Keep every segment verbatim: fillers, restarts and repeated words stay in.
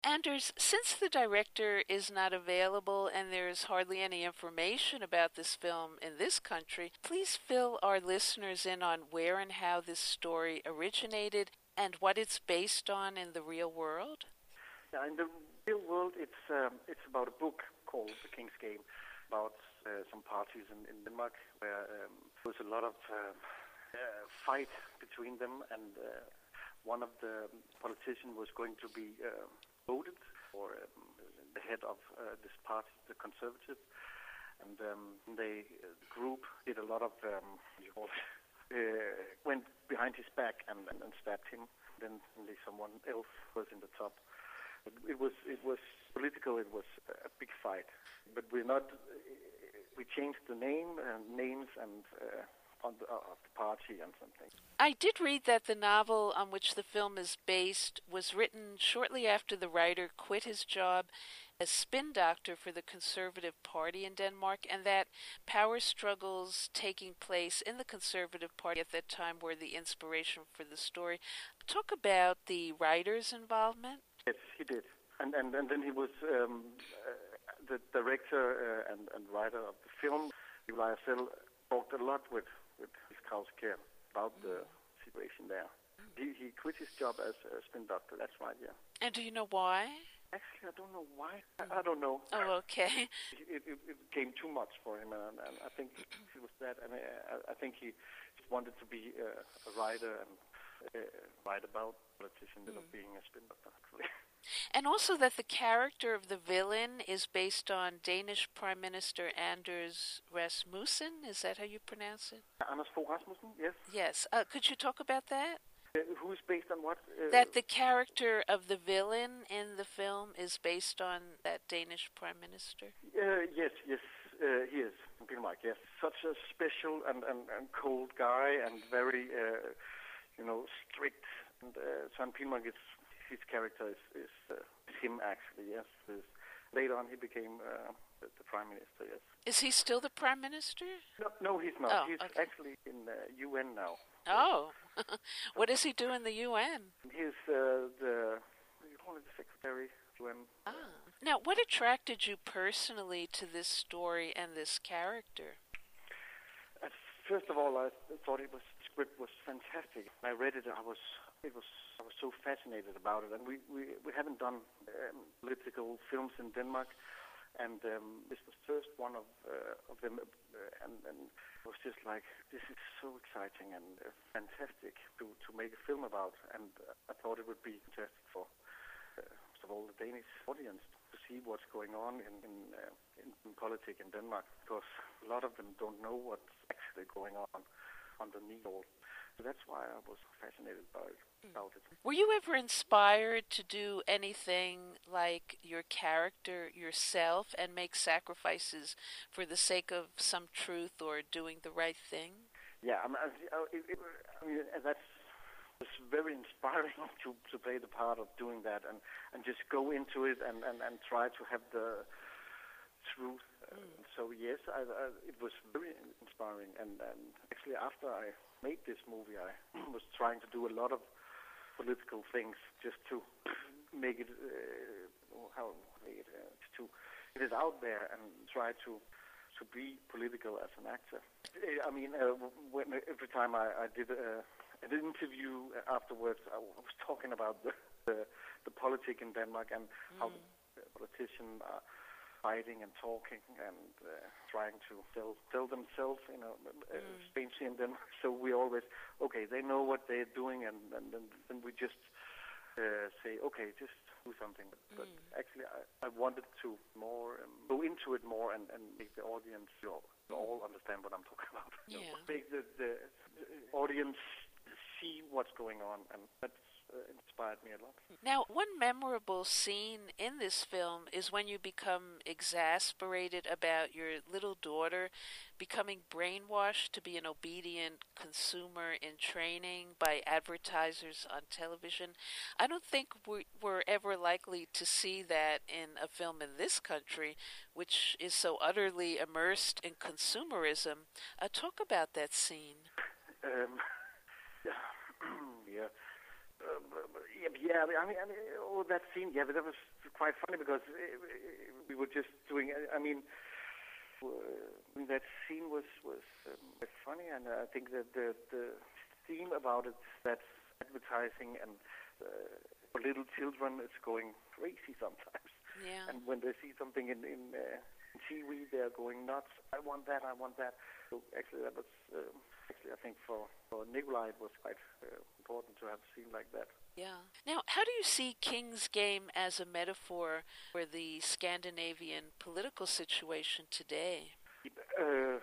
Anders, since the director is not available and there's hardly any information about this film in this country, please fill our listeners in on where and how this story originated and what it's based on in the real world. Yeah, in the real world, it's um, it's about a book called The King's Game, about uh, some parties in, in Denmark where um, there was a lot of uh, uh, fight between them, and uh, one of the politicians was going to be uh, voted for um, the head of uh, this party, the Conservative, and um, they uh, the group did a lot of um, you know, uh, went behind his back and, and, and stabbed him. Then only someone else was in the top. It was it was political. It was a big fight, but we're not. We changed the name and names and uh, on the, uh, of the party and something. I did read that the novel on which the film is based was written shortly after the writer quit his job as spin doctor for the Conservative Party in Denmark, and that power struggles taking place in the Conservative Party at that time were the inspiration for the story. Talk about the writer's involvement. Yes, he did. And and, and then he was um, uh, the director uh, and, and writer of the film. Elias Sell talked a lot with, with Klaus Kjær about mm. the situation there. He, he quit his job as a spin doctor, that's right, yeah. And do you know why? Actually, I don't know why. I, I don't know. Oh, okay. It, it, it became too much for him, and, and I think it was that. And I, I think he wanted to be uh, a writer and uh, write about politicians instead mm. of being a spin doctor, actually. And also that the character of the villain is based on Danish Prime Minister Anders Rasmussen. Is that how you pronounce it? Anders Fogh Rasmussen, yes. Yes. Uh, could you talk about that? Uh, who's based on what? Uh, that the character of the villain in the film is based on that Danish Prime Minister? Uh, yes, yes, uh, he is. Pilmark, yes. Such a special and, and, and cold guy and very, uh, you know, strict. And uh, Søren Pilmark is... His character is, is, uh, is him, actually, yes. Is, later on, he became uh, the, the Prime Minister, yes. Is he still the Prime Minister? No, no he's not. Oh, he's okay. actually in the U N now. Oh. What does he do in the U N? He's uh, the, you call it the Secretary of U N. Ah. Now, what attracted you personally to this story and this character? Uh, first of all, I thought it was, the script was fantastic. I read it, I was... It was I was so fascinated about it, and we, we, we haven't done um, political films in Denmark, and um, this was first one of uh, of them, uh, and, and it was just like, this is so exciting and uh, fantastic to, to make a film about, and uh, I thought it would be fantastic for uh, first of all the Danish audience to see what's going on in in, uh, in in politics in Denmark, because a lot of them don't know what's actually going on underneath all. So that's why I was fascinated by it, about it. Were you ever inspired to do anything like your character yourself and make sacrifices for the sake of some truth or doing the right thing? Yeah, I mean, it, it, I mean that's it's very inspiring to, to play the part of doing that and, and just go into it and, and, and try to have the truth. Mm. So yes, I, I, it was very inspiring. And, and actually, after I made this movie, I was trying to do a lot of political things just to make it uh, how make it uh, to get it out there and try to to be political as an actor. I mean, uh, when, every time I, I did uh, an interview afterwards, I was talking about the the, the politics in Denmark and mm. how the politicians are fighting and talking and uh, trying to tell, tell themselves, you know, uh, mm. Spain and Denmark. So we always, okay, they know what they're doing, and and then, then we just uh, say, okay, just do something. But mm. actually, I, I wanted to more um, go into it more and, and make the audience, you know, all understand what I'm talking about. Yeah. You know, make the, the, the audience see what's going on, and that's Uh, inspired me a lot. Now, one memorable scene in this film is when you become exasperated about your little daughter becoming brainwashed to be an obedient consumer in training by advertisers on television. I don't think we, we're ever likely to see that in a film in this country, which is so utterly immersed in consumerism. Uh, talk about that scene. Um, yeah. yeah. Uh, yeah, yeah, I mean, I mean, oh, that scene, yeah, but that was quite funny because uh, we were just doing. I mean, uh, that scene was was um, quite funny, and I think that the the theme about it, that's advertising and uh, for little children, it's going crazy sometimes. Yeah. And when they see something in in, uh, in T V, they are going nuts. I want that. I want that. So actually, that was um, actually I think for for Nikolai it was quite uh, important to have a scene like that. Yeah. Now, how do you see King's Game as a metaphor for the Scandinavian political situation today? Uh,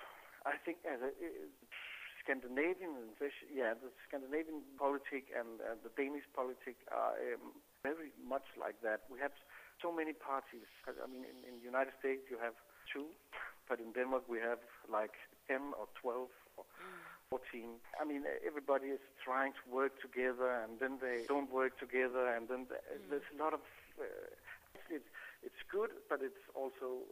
I think as a, uh, Scandinavian, yeah, the Scandinavian politic and uh, the Danish politic are um, very much like that. We have so many parties. I mean, in, in the United States you have two, but in Denmark we have like ten or twelve or mm. fourteen. I mean, everybody is trying to work together, and then they don't work together, and then the, mm. there's a lot of. Uh, it's it's good, but it's also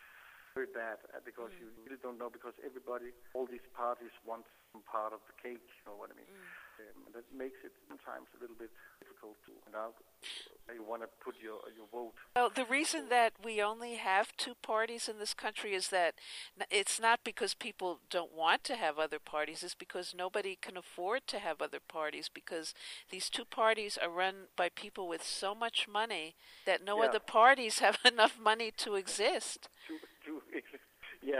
very bad uh, because mm. you really don't know, because everybody, all these parties want some part of the cake. You know what I mean? Mm. Um, and that makes it sometimes a little bit difficult to find out where you want to put your your vote. Well, the reason that we only have two parties in this country is that it's not because people don't want to have other parties. It's because nobody can afford to have other parties, because these two parties are run by people with so much money that no yeah. other parties have enough money to exist. To, to exist. Yeah.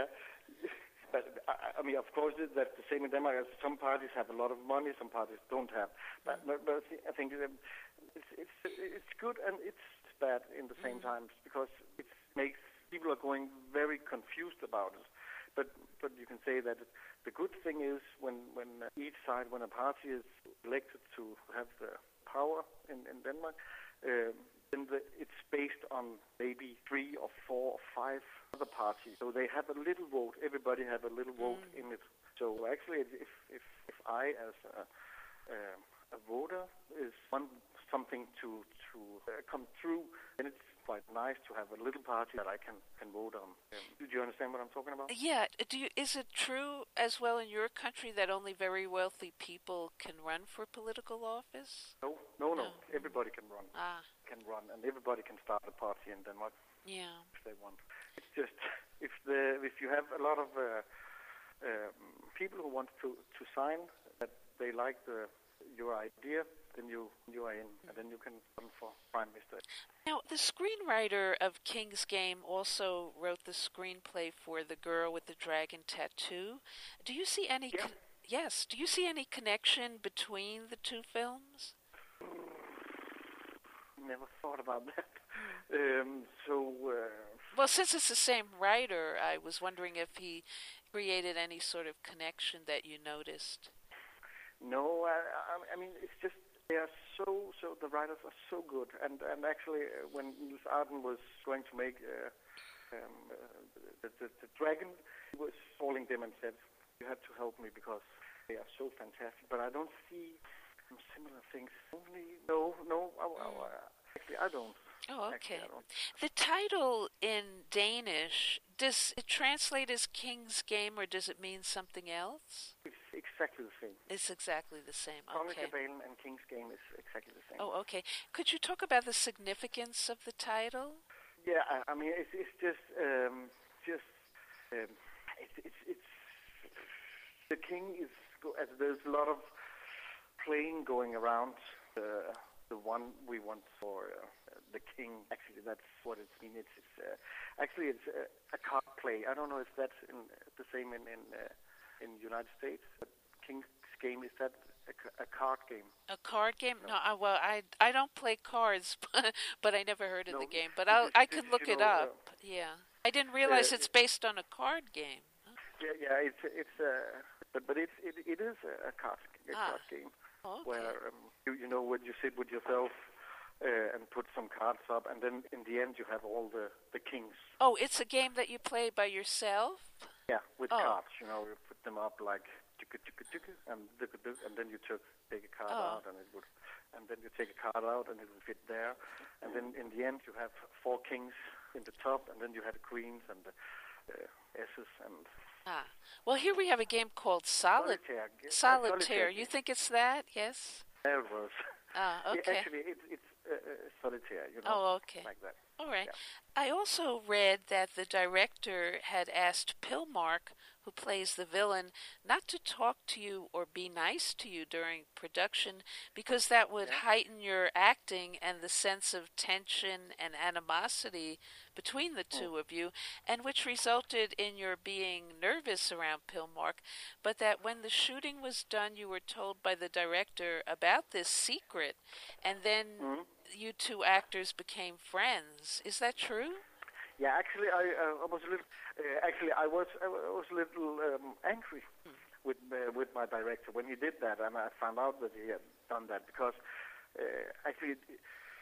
But, I, I mean, of course, that's the same in Denmark. Some parties have a lot of money, some parties don't have. But, but, but I think it's, it's, it's good and it's bad in the same mm. time, because it makes people are going very confused about it. But but you can say that the good thing is when, when each side, when a party is elected to have the power in, in Denmark, uh, then the, it's based on maybe three or four or five other parties. So they have a little vote. Everybody have a little vote mm. in it. So actually, if if, if I, as a, uh, a voter, is want something to to uh, come through, then it's quite nice to have a little party that I can, can vote on. Um, do you understand what I'm talking about? Yeah. Do you, is it true as well in your country that only very wealthy people can run for political office? No, no, no. no. Everybody can run. Ah. Can run, and everybody can start a party in Denmark. Yeah. If they want. It's just if the if you have a lot of uh, um, people who want to, to sign that they like the your idea, then you you are in, and then you can run for prime minister. Now, the screenwriter of King's Game also wrote the screenplay for The Girl with the Dragon Tattoo. Do you see any? Yeah. Con- yes. Do you see any connection between the two films? Never thought about that. Um, so. Uh, well, since it's the same writer, I was wondering if he created any sort of connection that you noticed. No, I, I mean, it's just they are so, so, the writers are so good. And, and actually, uh, when Niels Arden was going to make uh, um, uh, the, the, the Dragon, he was calling them and said, you have to help me because they are so fantastic. But I don't see some similar things. Only, no, no, I, I, actually, I don't. Oh, okay. Actually, I don't. The title in Danish, does it translate as King's Game, or does it mean something else? It's exactly the same. It's exactly the same. Okay. Kongekabalen and King's Game is exactly the same. Oh, okay. Could you talk about the significance of the title? Yeah, I, I mean, it's, it's just, um, just, um, it's, it's, it's, the king is, as there's a lot of playing going around. Uh, the one we want for uh, the king, actually, that's what it's mean. It's, it's uh, actually it's uh, a card play. I don't know if that's in, the same in in, uh, in the United States. But King's Game, is that a, a card game? A card game? No, no I, well, I I don't play cards, but, but I never heard of no, the game. But I'll, I could look it know, up. Uh, yeah, I didn't realize uh, it's based on a card game. Yeah, yeah, it's it's uh, but but it's it, it is a card a ah. card game. Oh, okay. Where um, you, you know, when you sit with yourself uh, and put some cards up, and then in the end you have all the, the kings. Oh, it's a game that you play by yourself? Yeah, with oh. cards. You know, you put them up like ticka ticka ticka, and and then you took take a card oh. out, and it would, and then you take a card out, and it would fit there, and then in the end you have four kings in the top, and then you have the queens and the uh, S's and. Ah, well, here we have a game called Solid- Solitaire. Solitaire. Solitaire. You think it's that? Yes? There it was. Ah, Yeah, okay. actually, it's it's uh, uh, solitaire, you know, Oh, okay. like that. All right. Yeah. I also read that the director had asked Pilmark, who plays the villain, not to talk to you or be nice to you during production because that would Yeah. heighten your acting and the sense of tension and animosity between the Mm. two of you, and which resulted in your being nervous around Pilmark, but that when the shooting was done, you were told by the director about this secret, and then Mm. you two actors became friends. Is that true? Yeah, actually, I, uh, I was a little. Uh, actually, I was I was a little um, angry Hmm. with uh, with my director when he did that, and I found out that he had done that because uh, actually it,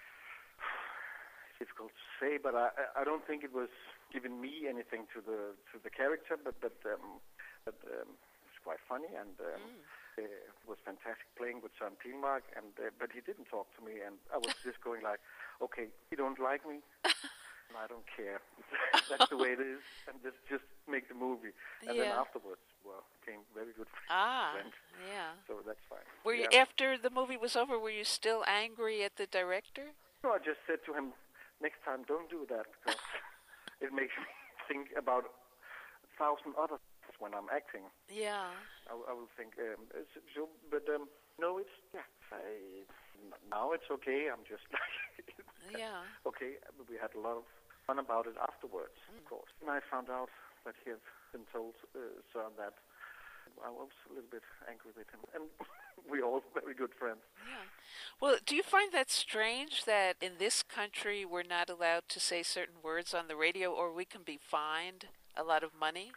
it's difficult to say, but I I don't think it was giving me anything to the to the character, but but um, but um, it's quite funny and. Um, Mm. uh, it was fantastic playing with Søren Pilmark, and uh, but he didn't talk to me, and I was just going like, okay, you don't like me, and I don't care. That's the way it is, and just just make the movie. And then Yeah. afterwards, well, became very good Ah, friends, yeah. so that's fine. Were you, Yeah. after the movie was over, were you still angry at the director? No, I just said to him, next time don't do that because it makes me think about a thousand other things when I'm acting. Yeah. I, I will think, um, it's- so, but um, no, it's yeah. I, now it's okay. I'm just like, Yeah. okay. We had a lot of fun about it afterwards, Mm. of course. And I found out that he had been told uh, Søren that I was a little bit angry with him, and we're all very good friends. Yeah. Well, do you find that strange that in this country we're not allowed to say certain words on the radio, or we can be fined a lot of money?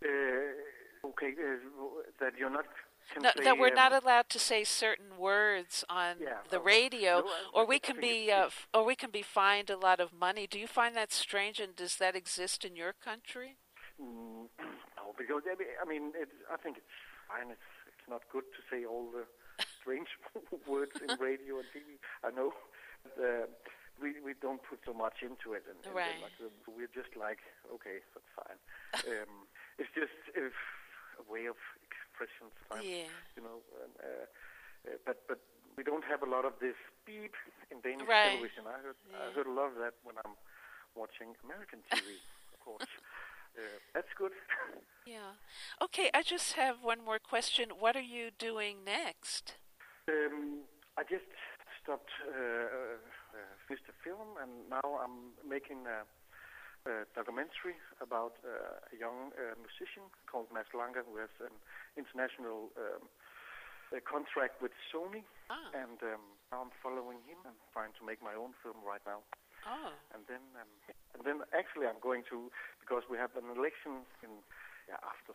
Uh, okay, uh, that you're not. Can No, say, that we're um, not allowed to say certain words on yeah, the oh, radio, no, I, or I we think can it's, be, it's uh, f- or we can be fined a lot of money. Do you find that strange, and does that exist in your country? Mm, no, because I mean, I mean it's, I think it's fine. It's it's not good to say all the strange words in radio and T V. I know, but, uh, we we don't put so much into it, and, and Right. then, like, uh, we're just like, okay, that's fine. um, it's just if a way of expression, sometimes, Yeah. you know. And, uh, uh, but but we don't have a lot of this beep in Danish Right. television. I heard I Yeah. heard a lot of that when I'm watching American T V, of course. Uh, that's good. Yeah. Okay, I just have one more question. What are you doing next? Um, I just stopped, uh, uh, finished a film, and now I'm making a, a documentary about uh, a young uh, musician called Mads Langer, who has an international um, a contract with Sony, Ah. and um, now I'm following him and trying to make my own film right now. Oh. And then, um, and then actually, I'm going to, because we have an election in yeah, after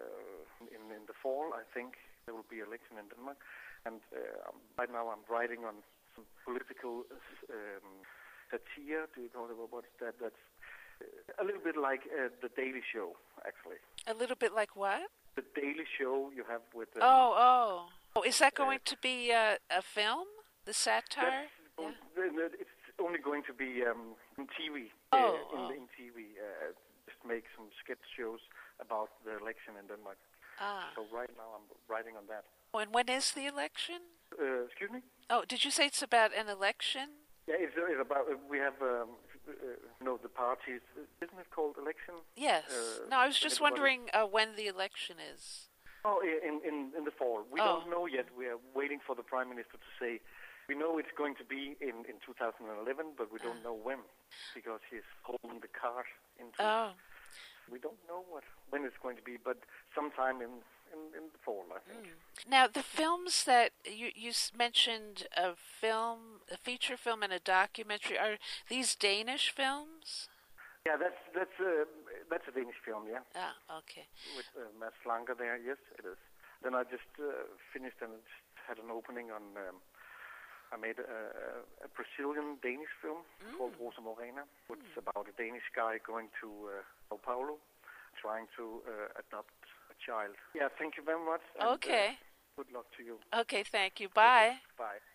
uh, in in the fall. I think there will be election in Denmark, and uh, um, right now I'm writing on some political um, satire. Do you know what's that? That's uh, a little bit like uh, the Daily Show, actually. A little bit like what? The Daily Show you have with. Um, Oh, oh. Oh, is that uh, going to be a, a film? The satire? That's, Yeah. It's only going to be um, in T V. Oh, uh, in, oh. in T V. Uh, just make some sketch shows about the election in Denmark. Ah. So right now I'm writing on that. Oh, and when is the election? Uh, excuse me? Oh, did you say it's about an election? Yeah, it's, it's about, uh, we have, um, uh, you know, the parties. Isn't it called election? Yes. Uh, no, I was just everybody- wondering uh, when the election is. Oh, in, in, in the fall. We Oh. don't know yet. We are waiting for the Prime Minister to say, we know it's going to be in, in two thousand eleven, but we don't Ah. know when, because he's holding the card into. Oh. We don't know what when it's going to be, but sometime in, in, in the fall, I think. Mm. Now, the films that you, you s- mentioned, a film, a feature film and a documentary, are these Danish films? Yeah, that's that's uh, that's a Danish film, yeah, Ah, okay. with uh, Mads Langer there. Yes, it is. Then I just uh, finished and just had an opening on. Um, I made a, a, a Brazilian Danish film Mm. called Rosa Morena, which is about a Danish guy going to uh, Sao Paulo, trying to uh, adopt a child. Yeah, thank you very much. and, uh, Okay. good luck to you. Okay, thank you. Bye. Bye.